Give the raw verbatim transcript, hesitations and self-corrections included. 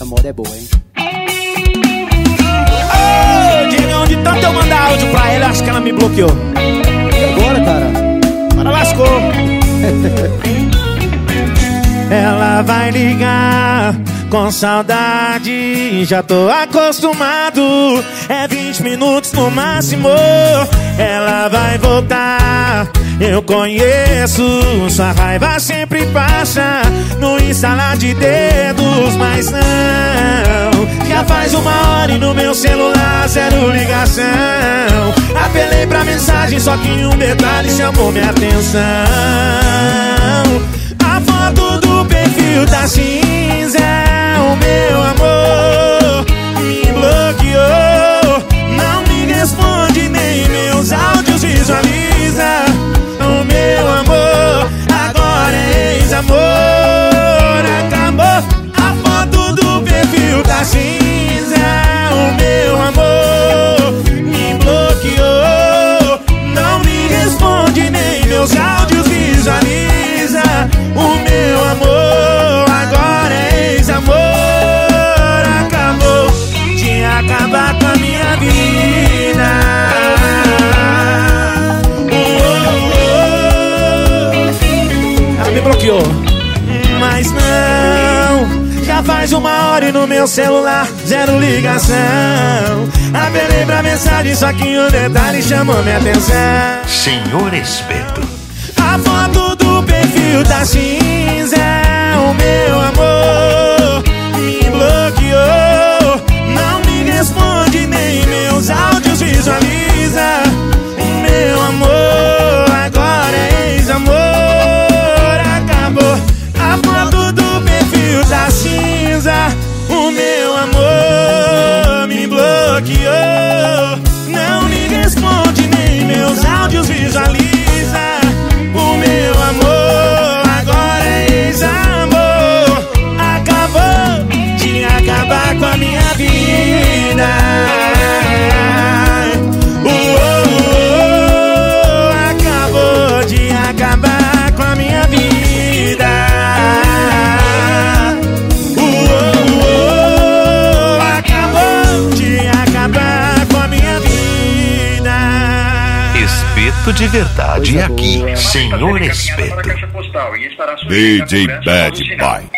moda é boa, hein? Ô, Diegão, de tanto eu mandar áudio pra ela, acho que ela me bloqueou. E agora, cara? Agora lascou. Ela vai ligar com saudade, já tô acostumado. É vinte minutos no máximo. Ela vai voltar, eu conheço. Sua raiva sempre passa no instalar de dedos. Mas não, já faz uma hora e no meu celular zero ligação. Apelei pra mensagem, só que um detalhe chamou minha atenção. A foto do perfil tá cinza. O meu amor me bloqueou. Não me responde, nem meus áudios visualiza. O meu amor agora é ex-amor. Acabou. A foto do perfil tá cinza. O meu amor me bloqueou. Não me responde, nem meus áudios visualiza. O meu amor agora é ex-amor. Acabou de acabar com a minha vida. Oh, oh, oh. Ela me bloqueou. Mas não, já faz uma hora e no meu celular zero ligação. Apelei pra mensagem, só que um detalhe chamou minha atenção. Senhor Espeto. A foto do perfil tá cinza. O meu amor me bloqueou. Não me responde, nem meus áudios visualiza. O meu amor agora é ex-amor. Acabou. A foto do perfil tá cinza. O meu amor me bloqueou. Não me responde, nem meus áudios visualiza. O meu amor agora é ex-amor. Acabou de acabar com a minha vida. Oh, oh, oh, acabou de acabar com a minha vida. Oh, oh, oh, acabou de acabar com a minha vida. Espeto de verdade aqui, Senhor Espeto. D J Bad Boy.